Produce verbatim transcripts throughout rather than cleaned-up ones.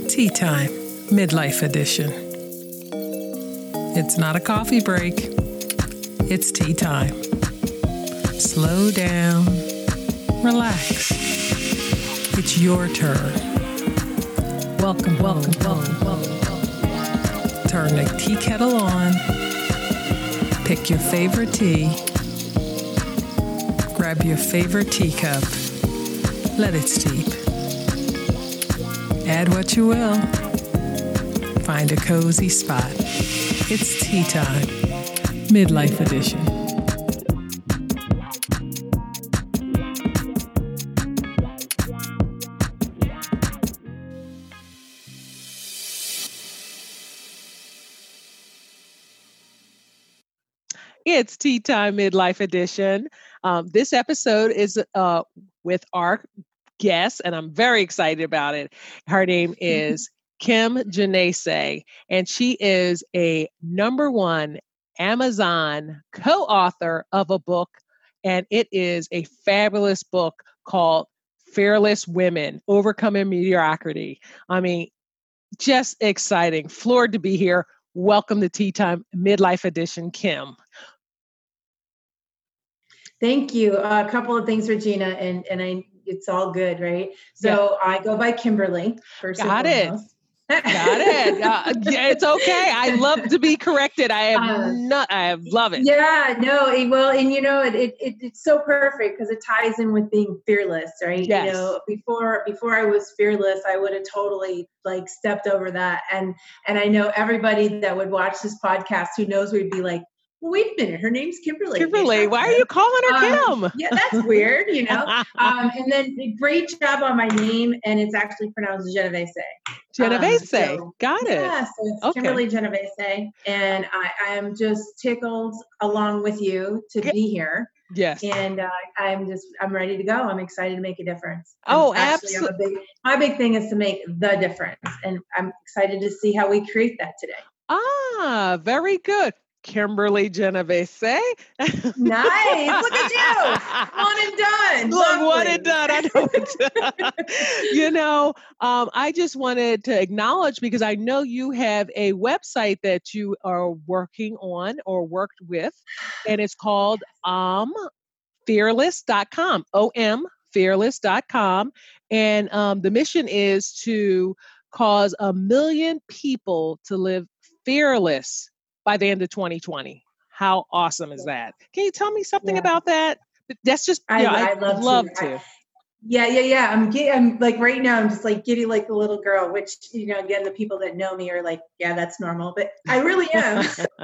Tea Time, Midlife Edition. It's not a coffee break. It's tea time. Slow down. Relax. It's your turn. Welcome, welcome, welcome, welcome. Turn the tea kettle on. Pick your favorite tea. Grab your favorite teacup. Let it steep. Add what you will. Find a cozy spot. It's tea time, Midlife Edition. It's Tea Time Midlife Edition. Um, this episode is uh, with our guest, and I'm very excited about it. Her name is Kim Janese, and she is a number one Amazon co-author of a book, and it is a fabulous book called Fearless Women, Overcoming Mediocrity. I mean, just exciting. Floored to be here. Welcome to Tea Time Midlife Edition, Kim. Thank you. Uh, a couple of things, Regina, and, and I, it's all good, right? So yeah. I go by Kimberly. First Got it. Got it. Uh, yeah, it's okay. I love to be corrected. I am uh, not. I love it. Yeah. No. It, well, and you know, it, it, it it's so perfect because it ties in with being fearless, right? Yes. You know, before before I was fearless, I would have totally like stepped over that, and and I know everybody that would watch this podcast who knows we'd be like, well, wait a minute, her name's Kimberly. Kimberly, why are you calling her um, Kim? Yeah, that's weird, you know. um, and then great job on my name, and it's actually pronounced Genovese. Genovese, um, so, got it. Yeah, so it's okay. Kimberly Genovese, and I, I am just tickled along with you to be here. Yes. And uh, I'm just, I'm ready to go. I'm excited to make a difference. Oh, actually, absolutely. I'm a big, my big thing is to make the difference, and I'm excited to see how we create that today. Ah, very good. Kimberly Genovese. Nice. Look at you. One and done. Look, Lovely. One and done. I know it. You know, um, I just wanted to acknowledge, because I know you have a website that you are working on or worked with, and it's called um, fearless dot com, O M, fearless dot com. And um, the mission is to cause a million people to live fearless by the end of twenty twenty. How awesome is that? Can you tell me something yeah. about that? That's just, you I, know, I I'd love, love to. to. I, yeah, yeah, yeah. I'm getting, I'm like right now, I'm just like giddy like the little girl, which, you know, again, the people that know me are like, yeah, that's normal, but I really am.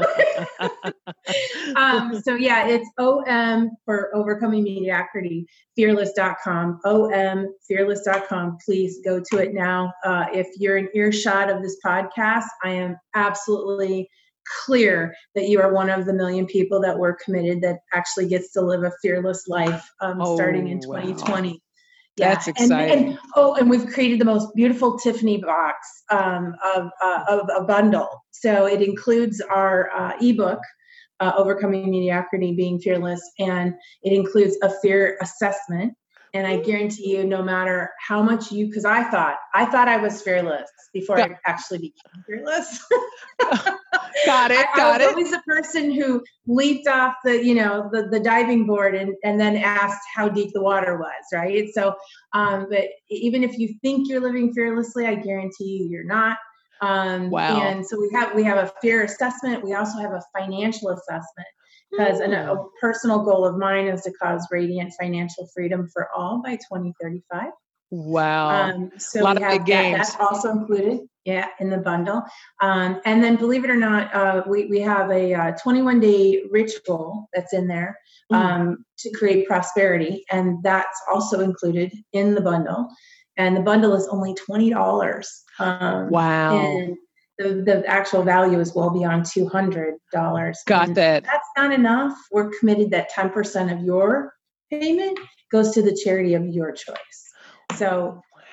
um, so yeah, it's O M for Overcoming Mediocrity, fearless dot com, O M, fearless dot com. Please go to it now. Uh, if you're in earshot of this podcast, I am absolutely clear that you are one of the million people that were committed that actually gets to live a fearless life um, oh, starting in twenty twenty. Wow. Yeah. That's exciting. And, and, oh, and we've created the most beautiful Tiffany box um, of, uh, of a bundle. So it includes our uh, ebook, uh, Overcoming Mediocrity, Being Fearless, and it includes a fear assessment. And I guarantee you, no matter how much you, because I thought, I thought I was fearless before I actually became fearless. Got it. Got I, I was it. always the person who leaped off the, you know, the, the diving board and, and then asked how deep the water was. Right. So, um, but even if you think you're living fearlessly, I guarantee you, you're not. Um, wow. And so we have, we have a fear assessment. We also have a financial assessment. Because mm. a, a personal goal of mine is to cause radiant financial freedom for all by twenty thirty-five. Wow. Um, so a lot we of have big games. That, that's also included, yeah, in the bundle. Um, and then, believe it or not, uh, we, we have a uh, twenty-one day ritual that's in there um, mm. to create prosperity. And that's also included in the bundle. And the bundle is only twenty dollars. Um, wow. And The, the actual value is well beyond two hundred dollars. Got and that. That's not enough. We're committed that ten percent of your payment goes to the charity of your choice. So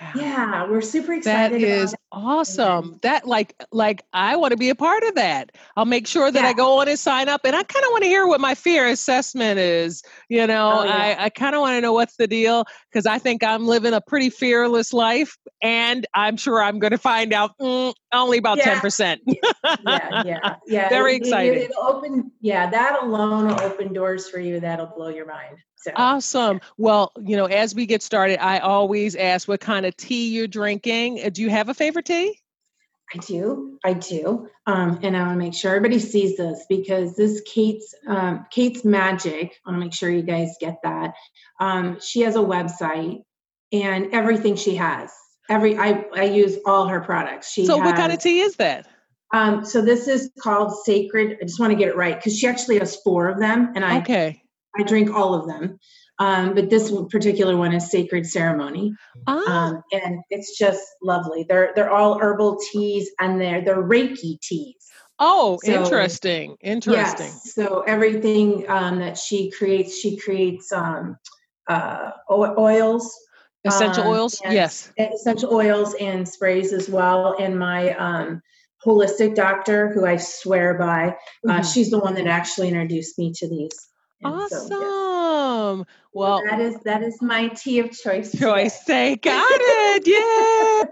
Yeah, we're super That excited about is it. awesome. That like like I want to be a part of that. I'll make sure that Yeah. I go on and sign up. And I kind of want to hear what my fear assessment is. You know, Oh, yeah. I, I kind of want to know what's the deal because I think I'm living a pretty fearless life. And I'm sure I'm going to find out mm, only about Yeah. ten percent. Yeah, yeah, yeah. Very It- it- exciting. It'll open, yeah, that alone will open doors for you. That'll blow your mind. So Awesome. Well, you know, as we get started, I always ask what kind of tea you're drinking. Uh, Do you have a favorite tea? I do, I do, um, and I want to make sure everybody sees this because this Kate's um, Kate's Magic. I want to make sure you guys get that. Um, she has a website, and everything she has, every I I use all her products. She So, has, what kind of tea is that? Um, so this is called Sacred. I just want to get it right because she actually has four of them, and I Okay. I drink all of them. Um, but this one particular one is Sacred Ceremony. Ah, Um, and it's just lovely. They're they're all herbal teas and they're they're Reiki teas. oh, So, interesting. Interesting. Yes. So everything um, that she creates, she creates um, uh, o- oils, Essential um, oils? and Yes. essential oils and sprays as well. And my um, holistic doctor, who I swear by, uh, Mhm. she's the one that actually introduced me to these. And so, yeah. Awesome. Well, That is that is my tea of choice. choice today. say, got it. Yeah.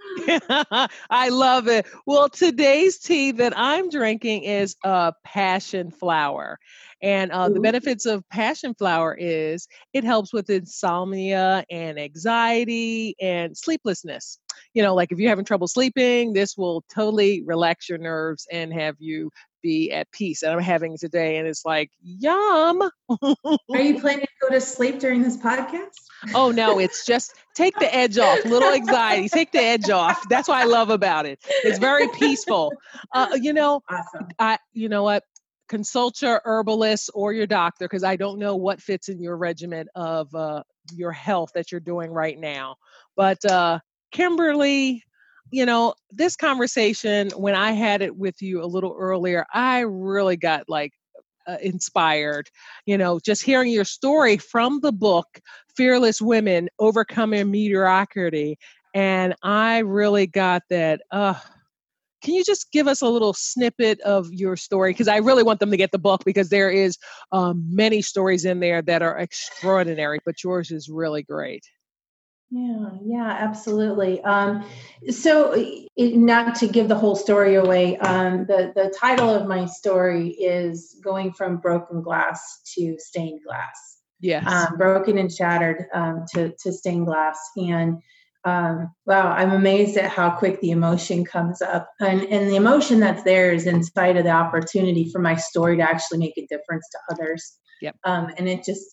I love it. Well, today's tea that I'm drinking is uh, passion flower. And uh, the Ooh. benefits of passion flower is it helps with insomnia and anxiety and sleeplessness. You know, like if you're having trouble sleeping, this will totally relax your nerves and have you be at peace. And I'm having it today, and it's like, yum. Are you planning to go to sleep during this podcast? Oh no, it's just take the edge off. Little anxiety, take the edge off. That's what I love about it. It's very peaceful. Uh, you know, Awesome. I. You know what? Consult your herbalist or your doctor because I don't know what fits in your regimen of uh, your health that you're doing right now. But uh, Kimberly, you know, this conversation when I had it with you a little earlier, I really got like uh, inspired, you know, just hearing your story from the book, Fearless Women Overcoming Mediocrity. And I really got that. Uh, can you just give us a little snippet of your story? Because I really want them to get the book because there is um, many stories in there that are extraordinary, but yours is really great. Yeah, yeah, absolutely. Um, so, it, not to give the whole story away, um, the the title of my story is going from broken glass to stained glass. Yes. Um, broken and shattered um, to to stained glass, and um, wow, I'm amazed at how quick the emotion comes up, and and the emotion that's there is inside of the opportunity for my story to actually make a difference to others. Yep. Um, and it just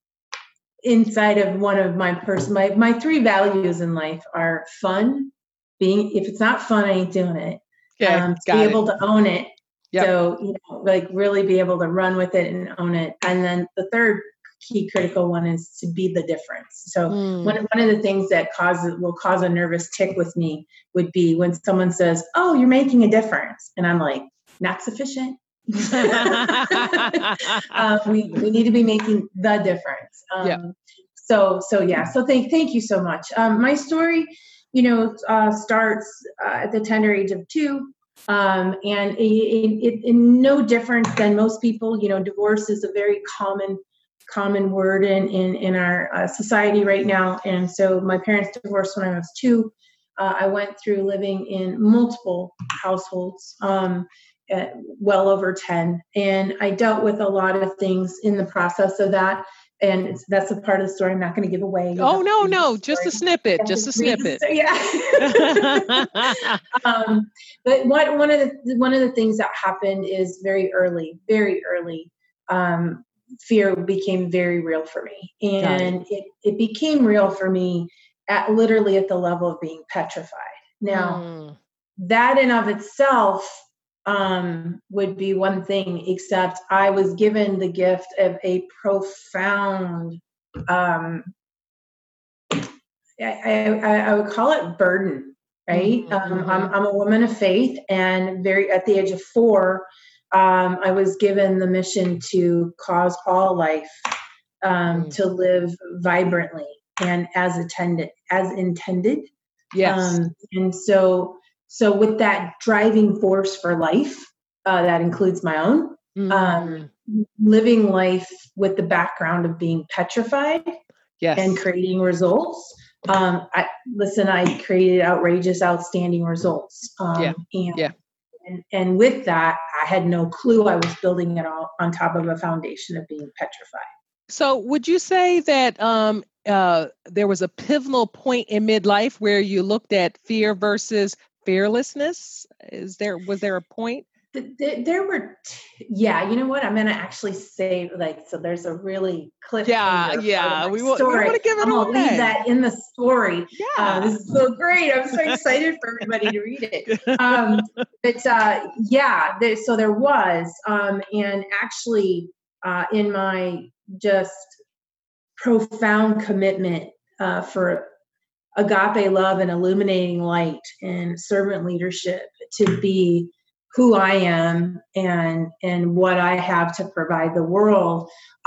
inside of one of my person my, my three values in life are fun, being if it's not fun I ain't doing it, Okay, um, to got be it. able to own it. Yep. So you know, like really be able to run with it and own it. And then the third key critical one is to be the difference. So Mm. one, one of the things that causes will cause a nervous tick with me would be when someone says, oh, you're making a difference, and I'm like, not sufficient. uh, we, we need to be making the difference. Um, Yep. So, so yeah, so thank, thank you so much. Um, my story, you know, uh, starts uh, at the tender age of two. Um, and it, it, it, no different than most people, you know, divorce is a very common, common word in, in, in our uh, society right now. And so my parents divorced when I was two. Uh, I went through living in multiple households, um, at well over ten. And I dealt with a lot of things in the process of that. And it's, that's a part of the story I'm not going to give away. Oh, no, no, just a snippet, just a snippet. So, yeah. um, but what, one of the, one of the things that happened is very early, very early, um, fear became very real for me. And it. it, it became real for me at literally at the level of being petrified. Now, Mm. that in of itself um, would be one thing, except I was given the gift of a profound, um, I, I, I would call it burden, right? Mm-hmm. Um, I'm, I'm a woman of faith, and very at the age of four, um, I was given the mission to cause all life um, Mm. to live vibrantly and as attended, as intended. Yes. Um, and so, so with that driving force for life, uh, that includes my own, Mm. um, living life with the background of being petrified Yes. and creating results. Um, I listen, I created outrageous, outstanding results. Um, Yeah. and, Yeah. and, and with that, I had no clue I was building it all on top of a foundation of being petrified. So would you say that um, uh, there was a pivotal point in midlife where you looked at fear versus fearlessness? Is there, was there a point? There, there were, t- yeah, you know what? I'm going to actually say, like, so there's a really cliffhanger Yeah, part of yeah. my We, wa- we don't story. want to give it I'm going to leave away. that in the story. Uh, Yeah. this is so great. I'm so excited for everybody to read it. Um, but uh, yeah, there, so there was, um, and actually uh, in my just profound commitment uh, for agape love and illuminating light and servant leadership to be who I am and and what I have to provide the world,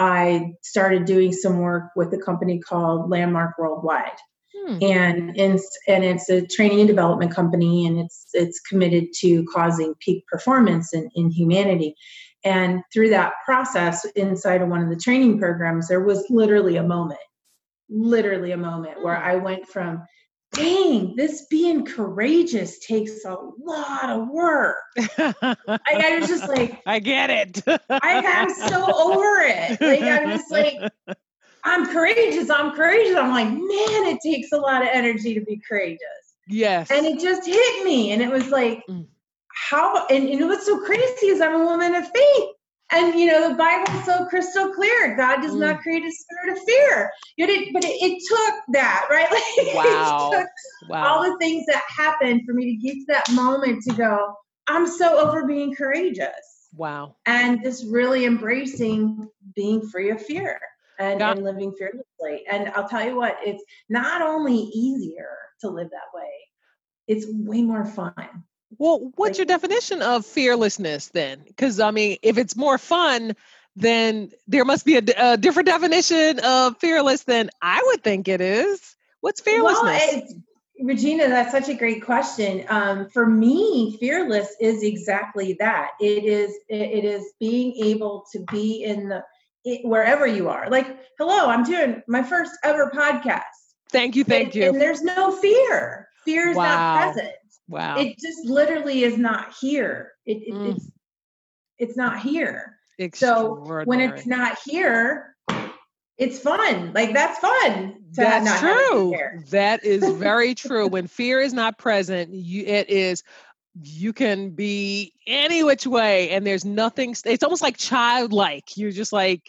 I started doing some work with a company called Landmark Worldwide. Hmm. And, and and it's a training and development company, and it's it's committed to causing peak performance in, in humanity. And through that process, inside of one of the training programs, there was literally a moment, literally a moment where I went from, dang, this being courageous takes a lot of work. I, I was just like, I get it. I, I'm so over it. Like, I'm just like, I'm courageous. I'm courageous. I'm like, man, it takes a lot of energy to be courageous. Yes. And it just hit me. And it was like, mm. how, and, and what's so crazy is I'm a woman of faith. And, you know, the Bible's so crystal clear. God does mm. not create a spirit of fear. But it, but it, it took that, right? Like, wow. It took wow. all the things that happened for me to get to that moment to go, I'm so over being courageous. Wow. And just really embracing being free of fear and, and living fearlessly. And I'll tell you what, it's not only easier to live that way, it's way more fun. Well, what's like, your definition of fearlessness then? Because, I mean, if it's more fun, then there must be a, a different definition of fearless than I would think it is. What's fearlessness? Well, Regina, that's such a great question. Um, for me, fearless is exactly that. It is it is being able to be in the it, wherever you are. Like, hello, I'm doing my first ever podcast. Thank you, thank and, you. And there's no fear. Fear is wow. not present. Wow. It just literally is not here. It, it, mm. It's it's not here. So when it's not here, it's fun. Like, that's fun. To that's not true. That is very true. When fear is not present, you, it is, you can be any which way and there's nothing. It's almost like childlike. You're just like,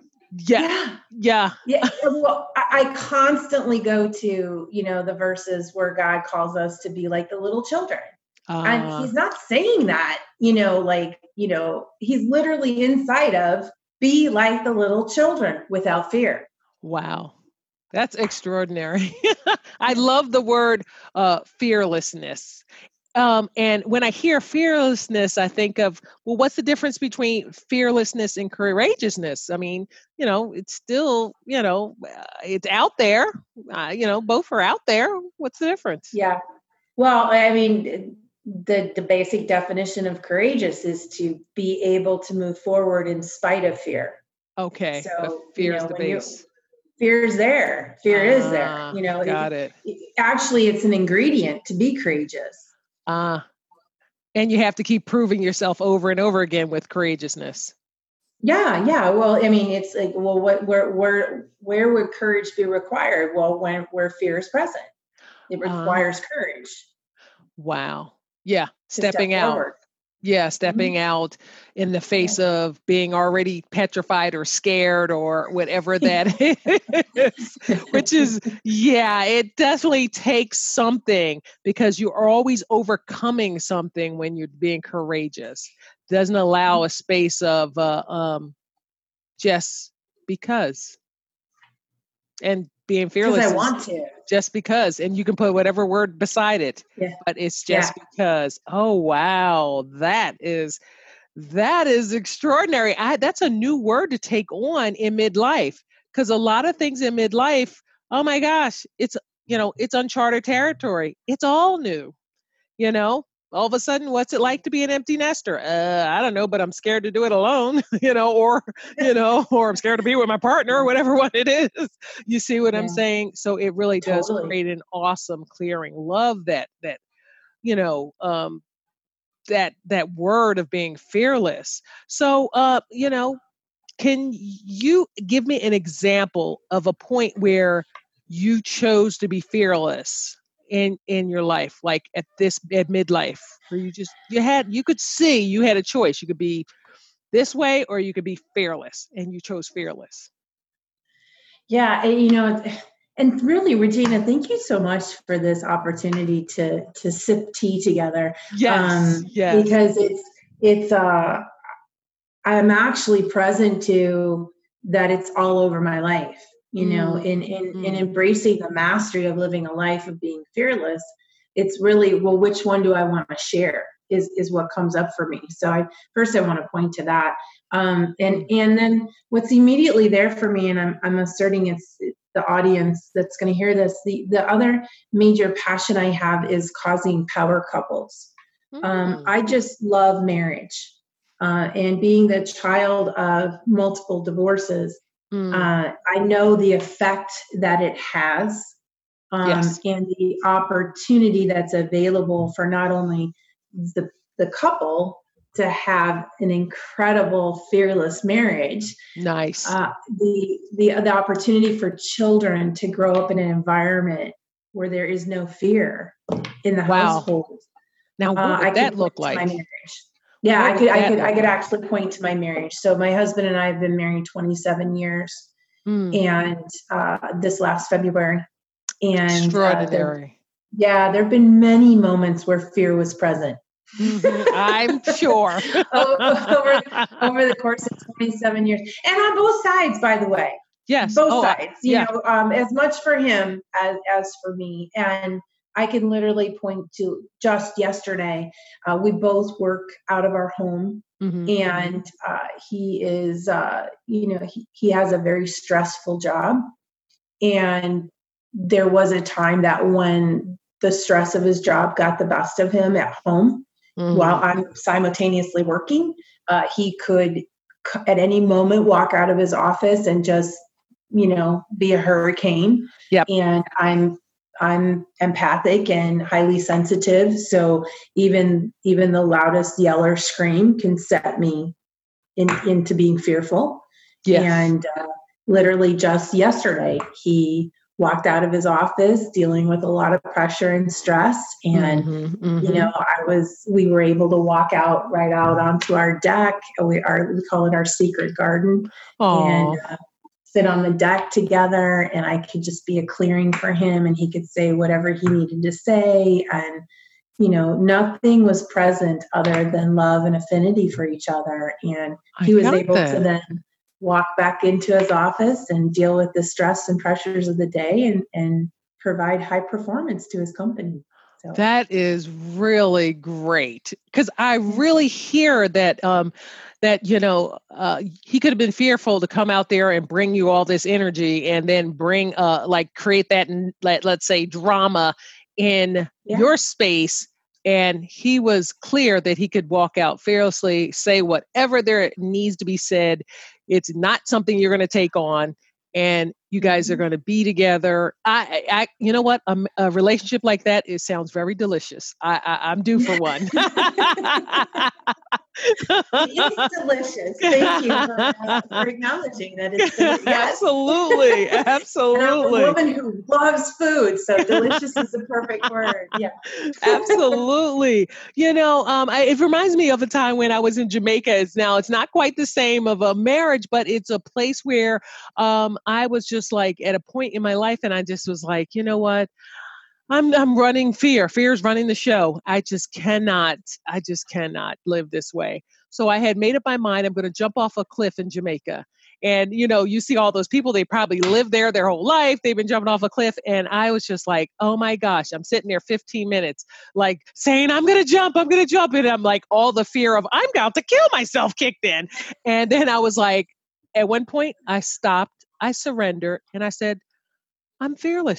yeah, yeah. Yeah. yeah. Well, I, I constantly go to, you know, the verses where God calls us to be like the little children. Uh, and he's not saying that, you know, like, you know, he's literally inside of be like the little children without fear. Wow. That's extraordinary. I love the word uh, fearlessness. Um, and when I hear fearlessness, I think of, well, what's the difference between fearlessness and courageousness? I mean, you know, it's still, you know, uh, it's out there, uh, you know, both are out there. What's the difference? Yeah. Well, I mean, the, the basic definition of courageous is to be able to move forward in spite of fear. Okay. So fear you know, is the base. Fear is there. Fear uh, is there. You know, got it, it. it. Actually, it's an ingredient to be courageous. Uh, and you have to keep proving yourself over and over again with courageousness. Yeah, yeah. Well, I mean, it's like, well, what, where, where, where would courage be required? Well, when where fear is present, it requires uh, courage. Wow. Yeah, stepping step out. Forward. Yeah, stepping mm-hmm. out in the face yeah. of being already petrified or scared or whatever that is, which is, yeah, it definitely takes something because you are always overcoming something when you're being courageous. Doesn't allow a space of uh, um, just because. And being fearless. Because I want to. Just because. And you can put whatever word beside it. Yeah. But it's just yeah. because. Oh, wow. That is, that is extraordinary. I, that's a new word to take on in midlife. Because a lot of things in midlife, oh my gosh, it's you know, it's uncharted territory. It's all new, you know. All of a sudden, what's it like to be an empty nester? Uh, I don't know, but I'm scared to do it alone, you know, or, you know, or I'm scared to be with my partner or whatever one it is. You see what Yeah. I'm saying? So it really does Totally. create an awesome clearing. Love that, that, you know, um, that, that word of being fearless. So, uh, you know, can you give me an example of a point where you chose to be fearless in in your life, like at this at midlife, where you just you had you could see you had a choice. You could be this way or you could be fearless, and you chose fearless. Yeah, and, you know, it's- and really, Regina, thank you so much for this opportunity to to sip tea together. Yes, Um, yes. because it's it's uh I'm actually present to that it's all over my life, you know, Mm, in in in mm. embracing the mastery of living a life of being fearless. It's really, well, which one do I want to share is is what comes up for me. So I first I want to point to that. Um, and and then what's immediately there for me, and I'm I'm asserting it's the audience that's going to hear this. The the other major passion I have is causing power couples. Um, Mm, I just love marriage. Uh, and being the child of multiple divorces, mm. uh, I know the effect that it has, um, Yes. and the opportunity that's available for not only the, the couple to have an incredible, fearless marriage, Nice. uh, the, the, the opportunity for children to grow up in an environment where there is no fear in the Wow. household. Now, Uh, what would I that could look point to my like? marriage. Yeah, What I would could, I that could, I look could like? actually point to my marriage. So my husband and I have been married twenty-seven years, Mm, and uh, this last February, and uh, there, extraordinary. yeah, there have been many moments where fear was present. Mhm, I'm sure. over over the course of twenty-seven years, and on both sides, by the way, Yes. both Oh, I, sides. You yeah. know, um, as much for him as as for me, and I can literally point to just yesterday. Uh, we both work out of our home, Mhm. and uh, he is, uh, you know, he, he has a very stressful job, and there was a time that when the stress of his job got the best of him at home while Mhm. I'm simultaneously working, uh, he could c- at any moment walk out of his office and just, you know, be a hurricane. Yep. And I'm I'm empathic and highly sensitive, so even even the loudest yell or scream can set me in, into being fearful. Yes. And uh, literally just yesterday, he walked out of his office dealing with a lot of pressure and stress. And, Mhm. you know, Mhm. I was, we were able to walk out right out onto our deck. We are, we call it our secret garden, and Aw. uh, sit on the deck together. And I could just be a clearing for him, and he could say whatever he needed to say. And, you know, nothing was present other than love and affinity for each other. And I he was got able to that. then walk back into his office and deal with the stress and pressures of the day, and, and provide high performance to his company. So, That is really great because I really hear that um, that you know uh, he could have been fearful to come out there and bring you all this energy and then bring uh, like create that n- let let's say drama in yeah. your space. And he was clear that he could walk out fearlessly, say whatever there needs to be said. It's not something you're going to take on, and you guys are Mhm. going to be together. I, I, you know what? A, a relationship like that, it sounds very delicious. I, I I'm due for one. It's delicious. Thank you for, uh, for acknowledging that it's delicious. Yes. Absolutely, And I'm a absolutely. woman who loves food, so delicious is the perfect word. Yeah. Absolutely. You know, um, I, it reminds me of a time when I was in Jamaica. It's now, it's not quite the same of a marriage, but it's a place where um, I was just like at a point in my life and I just was like, you know what? I'm I'm running fear. Fear's running the show. I just cannot, I just cannot live this way. So I had made up my mind I'm going to jump off a cliff in Jamaica. And you know, you see all those people, they probably lived there their whole life. They've been jumping off a cliff. And I was just like, oh my gosh, I'm sitting there fifteen minutes, like saying, I'm going to jump, I'm going to jump. And I'm like, all the fear of I'm about to kill myself kicked in. And then I was like, at one point, I stopped, I surrendered, and I said, I'm fearless.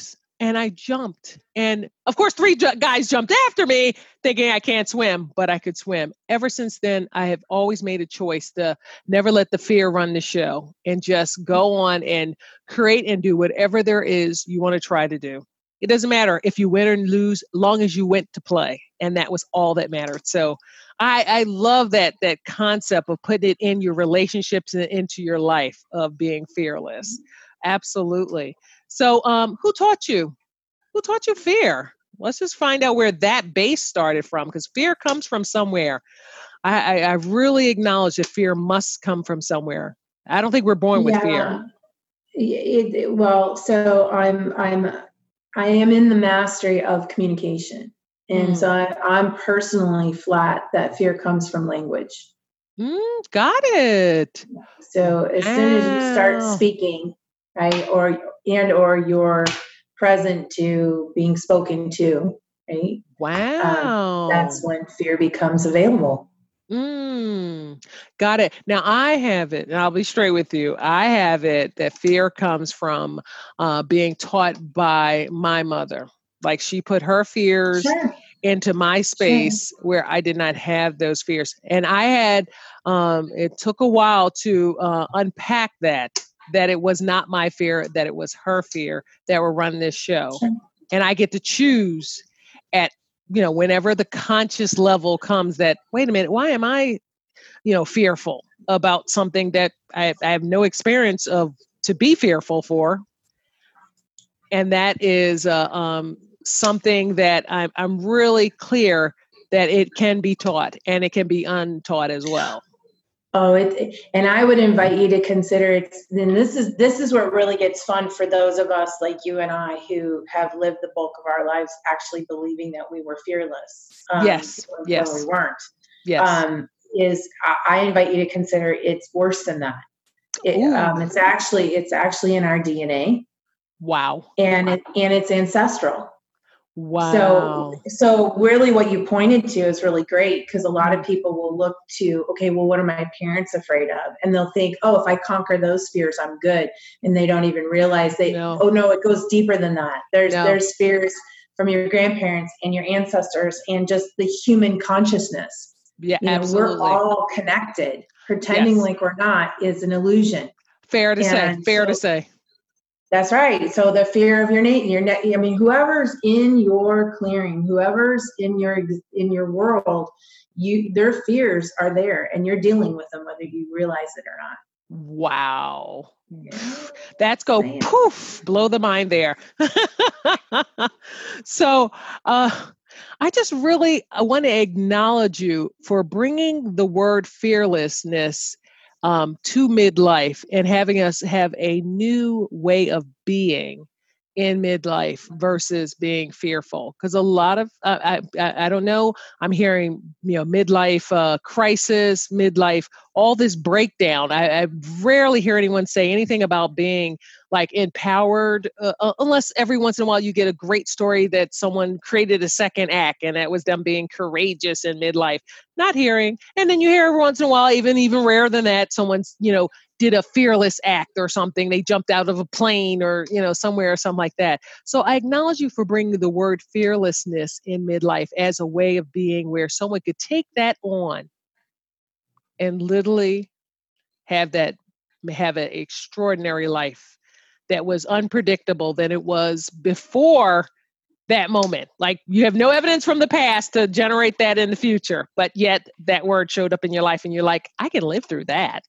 And I jumped. And of course, three ju- guys jumped after me thinking I can't swim, but I could swim. Ever since then, I have always made a choice to never let the fear run the show and just go on and create and do whatever there is you want to try to do. It doesn't matter if you win or lose, long as you went to play. And that was all that mattered. So I, I love that that concept of putting it in your relationships and into your life of being fearless. Absolutely. So um, who taught you? Who taught you fear? Let's just find out where that base started from, because fear comes from somewhere. I, I, I really acknowledge that fear must come from somewhere. I don't think we're born with yeah. fear. It, it, well, so I'm I'm I am in the mastery of communication, and mm. so I, I'm personally flat that fear comes from language. Mm, got it. So as wow. soon as you start speaking, right, or and or you're present to being spoken to, right? Wow. Um, that's when fear becomes available. Mm, got it. Now I have it, and I'll be straight with you. I have it that fear comes from uh, being taught by my mother. Like she put her fears sure. into my space sure. where I did not have those fears. And I had, um, it took a while to uh, unpack that, that it was not my fear, that it was her fear that were running this show. Sure. And I get to choose at, you know, whenever the conscious level comes that, wait a minute, why am I, you know, fearful about something that I, I have no experience of to be fearful for? And that is uh, um, something that I'm, I'm really clear that it can be taught and it can be untaught as well. Oh, it, and I would invite you to consider it. And this is this is where it really gets fun for those of us like you and I who have lived the bulk of our lives actually believing that we were fearless. Um, yes, when, yes, when we weren't. Yes, um, is I, I invite you to consider it's worse than that. It, um, it's actually it's actually in our D N A. Wow, and it and it's ancestral. Wow. So, so really what you pointed to is really great, because a lot of people will look to, okay, well, what are my parents afraid of? And they'll think, oh, if I conquer those fears, I'm good. And they don't even realize they, no. oh no, it goes deeper than that. There's, no. there's fears from your grandparents and your ancestors and just the human consciousness. Yeah, you know, absolutely. We're all connected. Pretending yes. like we're not is an illusion. Fair to and say, fair so, to say. That's right. So the fear of your name, your net, I mean, whoever's in your clearing, whoever's in your in your world, you their fears are there, and you're dealing with them whether you realize it or not. Wow, yeah. That's go Man. poof, blow the mind there. So, uh, I just really I want to acknowledge you for bringing the word fearlessness Um, to midlife and having us have a new way of being in midlife versus being fearful. Because a lot of, uh, I, I I don't know, I'm hearing, you know, midlife uh, crisis, midlife, all this breakdown. I, I rarely hear anyone say anything about being like empowered, uh, uh, unless every once in a while you get a great story that someone created a second act and that was them being courageous in midlife. Not hearing. And then you hear every once in a while, even even rarer than that, someone's, you know, did a fearless act or something. They jumped out of a plane or, you know, somewhere or something like that. So I acknowledge you for bringing the word fearlessness in midlife as a way of being where someone could take that on and literally have that, have an extraordinary life that was unpredictable than it was before that moment. Like you have no evidence from the past to generate that in the future, but yet that word showed up in your life and you're like, I can live through that.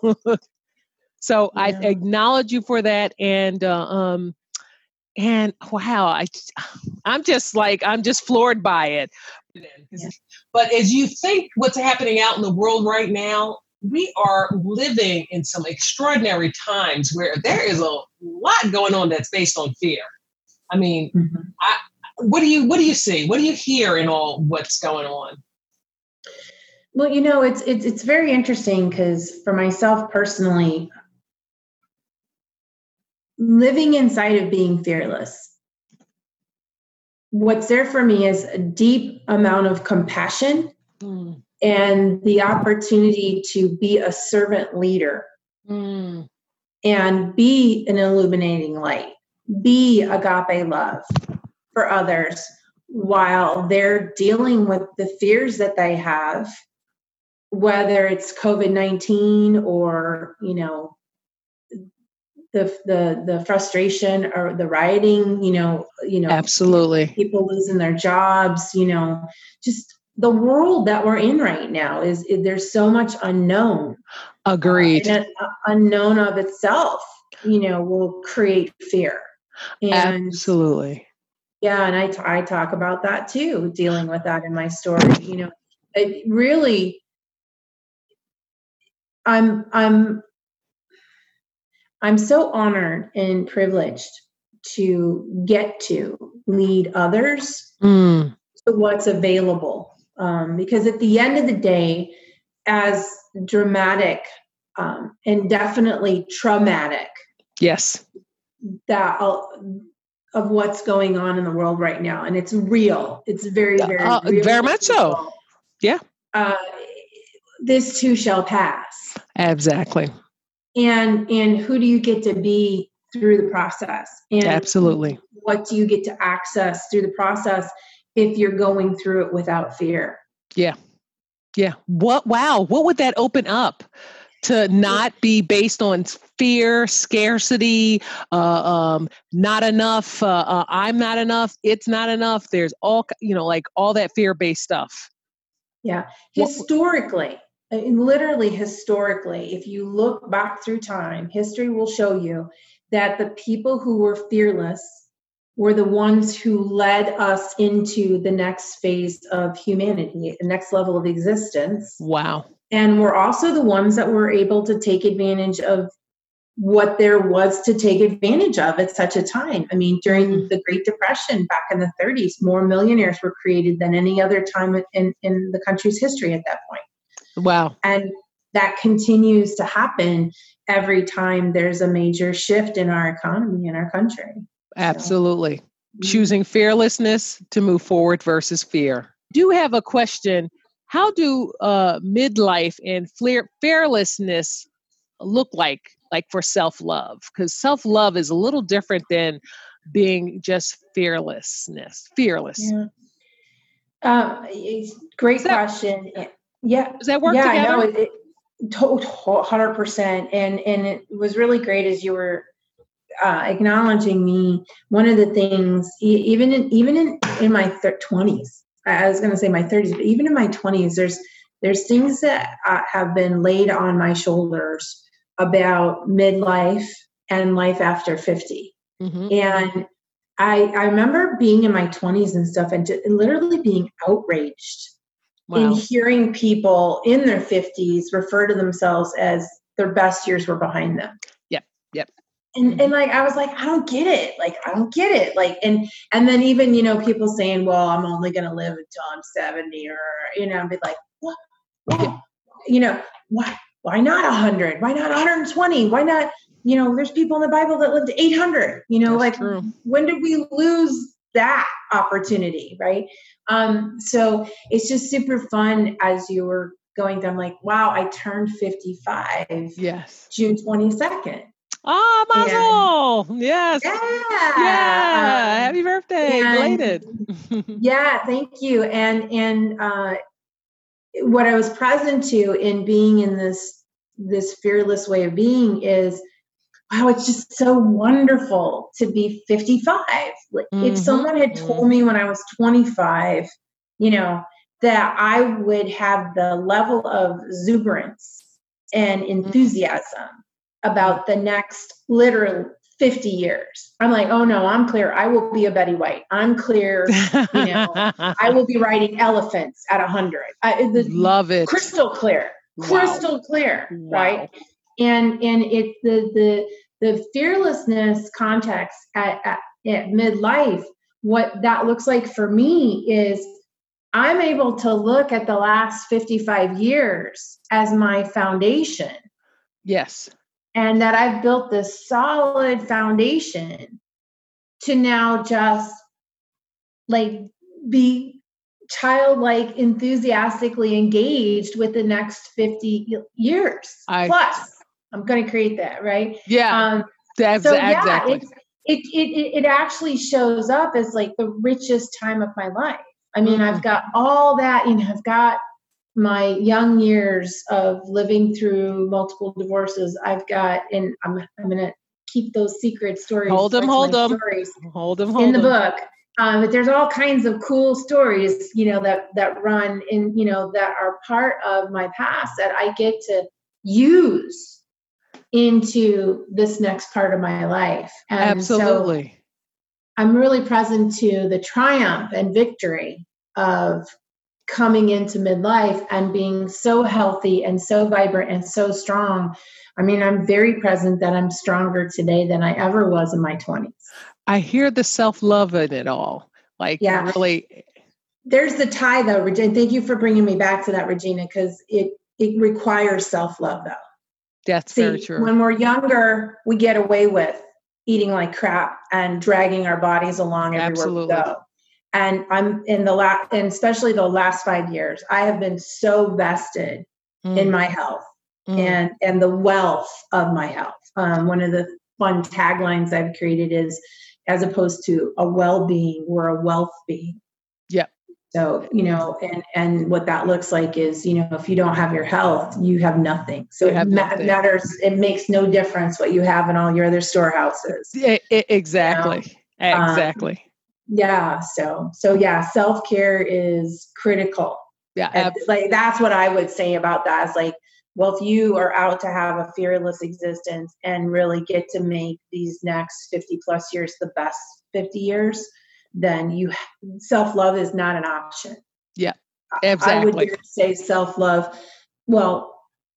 So yeah. I acknowledge you for that. And, uh, um, and wow, I, I'm just like, I'm just floored by it. Yeah. But as you think what's happening out in the world right now, we are living in some extraordinary times where there is a lot going on that's based on fear. I mean, mm-hmm. I, what do you what do you see? What do you hear in all what's going on? Well, you know, it's it's it's very interesting because for myself personally, living inside of being fearless, what's there for me is a deep amount of compassion mm. and the opportunity to be a servant leader mm. and be an illuminating light. be agape love for others while they're dealing with the fears that they have, whether it's COVID nineteen or, you know, the the the frustration or the rioting, you know, you know, absolutely, people losing their jobs, you know, just the world that we're in right now is, is there's so much unknown. Agreed. Uh, and an unknown of itself, you know, will create fear. And absolutely. Yeah, and I t- I talk about that too, dealing with that in my story. You know, it really, I'm I'm I'm so honored and privileged to get to lead others mm. to what's available. Um, because at the end of the day, as dramatic um, and definitely traumatic, yes, that I'll, of what's going on in the world right now, and it's real. It's very, very, uh, real very much so. Yeah. Uh, this too shall pass. Exactly. And and who do you get to be through the process? And absolutely. What do you get to access through the process if you're going through it without fear? Yeah. Yeah. What? Wow. What would that open up? To not be based on fear, scarcity, uh, um, not enough, uh, uh, I'm not enough, it's not enough. There's all, you know, like all that fear-based stuff. Yeah. Historically, I mean, literally historically, if you look back through time, history will show you that the people who were fearless were the ones who led us into the next phase of humanity, the next level of existence. Wow. And we're also the ones that were able to take advantage of what there was to take advantage of at such a time. I mean, during the Great Depression back in the thirties, more millionaires were created than any other time in, in the country's history at that point. Wow. And that continues to happen every time there's a major shift in our economy in our country. Absolutely. So, choosing fearlessness to move forward versus fear. Do have a question. How do uh, midlife and fear, fearlessness look like, like for self-love? Because self-love is a little different than being just fearlessness, fearless. Yeah. Uh, great that, question. Yeah. Does that work yeah, together? No, it, it, one hundred percent. And, and it was really great as you were uh, acknowledging me. One of the things, even in, even in, in my twenties, I was going to say my thirties, but even in my twenties, there's there's things that uh, have been laid on my shoulders about midlife and life after fifty. Mm-hmm. And I I remember being in my twenties and stuff and, to, and literally being outraged wow. in hearing people in their fifties refer to themselves as their best years were behind them. Yep, yep. And and like I was like, I don't get it. Like I don't get it. Like and and then even you know people saying, well, I'm only gonna live until I'm seventy, or you know, I'd be like, what? Why? You know, why? Why not a hundred? Why not one hundred twenty? Why not? You know, there's people in the Bible that lived eight hundred. You know, That's like true. When did we lose that opportunity, right? Um, so it's just super fun as you were going down. Like, wow, I turned fifty-five. Yes, June twenty-second. Oh, Mazel! Yes. Yeah. Yeah. Um, Happy birthday. Belated. Yeah, thank you. And and uh, what I was present to in being in this this fearless way of being is, wow, it's just so wonderful to be fifty-five. Mm-hmm. If someone had told me when I was twenty-five, you know, that I would have the level of exuberance and enthusiasm about the next literal fifty years. I'm like, oh no, I'm clear. I will be a Betty White. I'm clear. You know, I will be riding elephants at a hundred. Love it. Crystal clear, crystal wow. clear. Wow. Right. And, and it's the, the, the fearlessness context at, at, at midlife. What that looks like for me is I'm able to look at the last fifty-five years as my foundation. Yes. And that I've built this solid foundation to now just like be childlike, enthusiastically engaged with the next fifty years I, plus. I'm going to create that, right? Yeah. Um, that's so exactly. Yeah, it's, it, it, it actually shows up as like the richest time of my life. I mean, mm-hmm. I've got all that, you know, I've got my young years of living through multiple divorces. I've got, and I'm, I'm going to keep those secret stories. Hold them, hold them, hold them, hold in the them. book. Um, but there's all kinds of cool stories, you know, that, that run in, you know, that are part of my past that I get to use into this next part of my life. And absolutely. So I'm really present to the triumph and victory of coming into midlife and being so healthy and so vibrant and so strong. I mean, I'm very present that I'm stronger today than I ever was in my twenties. I hear the self-love in it all. Like, yeah. really. There's the tie, though, Regina. Thank you for bringing me back to that, Regina, because it, it requires self-love, though. That's See, very true. When we're younger, we get away with eating like crap and dragging our bodies along everywhere absolutely. We go. And I'm in the last, and especially the last five years, I have been so vested mm. in my health mm. and, and the wealth of my health. Um, one of the fun taglines I've created is, as opposed to a well-being, we're a wealth being. Yeah. So, you know, and, and what that looks like is, you know, if you don't have your health, you have nothing. So it ma- nothing. matters. It makes no difference what you have in all your other storehouses. It, it, exactly. You know? Exactly. Um, yeah. So, so yeah, self-care is critical. Yeah. And like, that's what I would say about that is like, well, if you are out to have a fearless existence and really get to make these next fifty plus years the best fifty years, then you self-love is not an option. Yeah, exactly. I would say self-love. Well,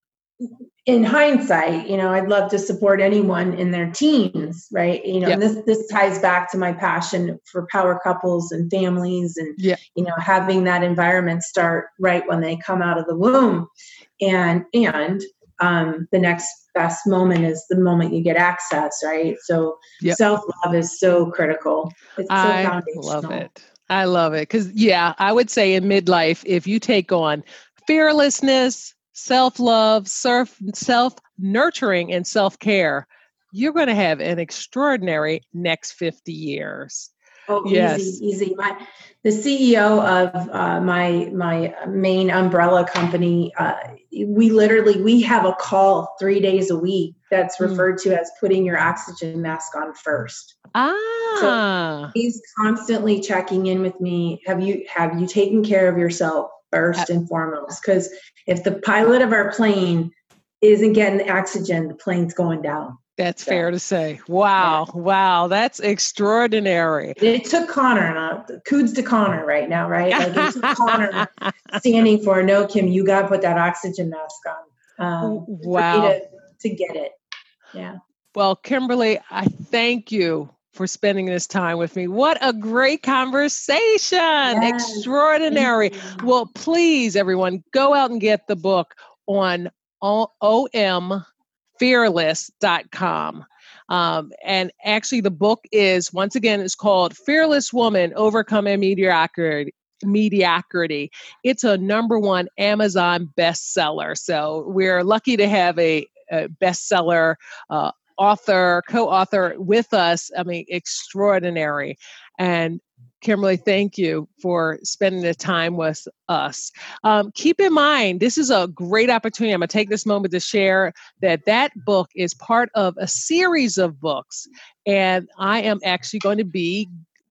in hindsight, you know, I'd love to support anyone in their teens, right? You know, yeah. and this, this ties back to my passion for power couples and families and, yeah. you know, having that environment start right when they come out of the womb. And, and um, the next best moment is the moment you get access, right? So yep. self-love is so critical. It's so I foundational. love it. I love it. Because, yeah, I would say in midlife, if you take on fearlessness, self-love, self, self-nurturing, and self-care, you're going to have an extraordinary next fifty years. Oh, yes. easy, easy. My, the C E O of uh, my my main umbrella company, uh, we literally, we have a call three days a week that's referred mm. to as putting your oxygen mask on first. Ah. So he's constantly checking in with me. Have you, have you taken care of yourself first and foremost? Because if the pilot of our plane isn't getting the oxygen, the plane's going down. That's so fair to say. Wow. Yeah. Wow. That's extraordinary. It took Connor, uh, kudos to Connor right now, right? Like it took Connor standing for, no, Kim, you got to put that oxygen mask on. Um, wow. For me to, to get it. Yeah. Well, Kimberly, I thank you for spending this time with me. What a great conversation. Yes. Extraordinary. Well, please, everyone, go out and get the book on O M fearless dot com. Um, and actually the book is, once again, it's called Fearless Woman, Overcoming Mediocrity. Mediocrity. It's a number one Amazon bestseller. So we're lucky to have a, a bestseller uh, author, co-author with us. I mean, extraordinary. And Kimberly, thank you for spending the time with us. Um, keep in mind, this is a great opportunity. I'm going to take this moment to share that that book is part of a series of books. And I am actually going to be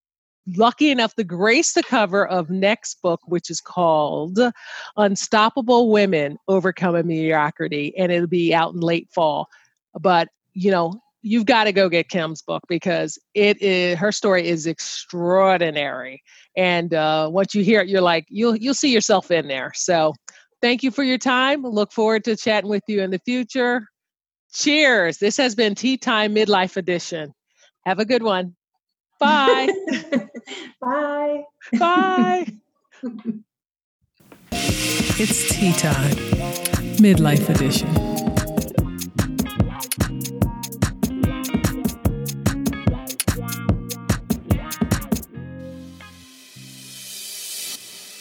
lucky enough to grace the cover of next book, which is called Unstoppable Women, Overcoming Mediocrity. And it'll be out in late fall. But, you know, you've got to go get Kim's book because it is, her story is extraordinary. And uh, once you hear it, you're like, you'll you'll see yourself in there. So thank you for your time. Look forward to chatting with you in the future. Cheers. This has been Tea Time Midlife Edition. Have a good one. Bye. Bye. Bye. It's Tea Time Midlife Edition.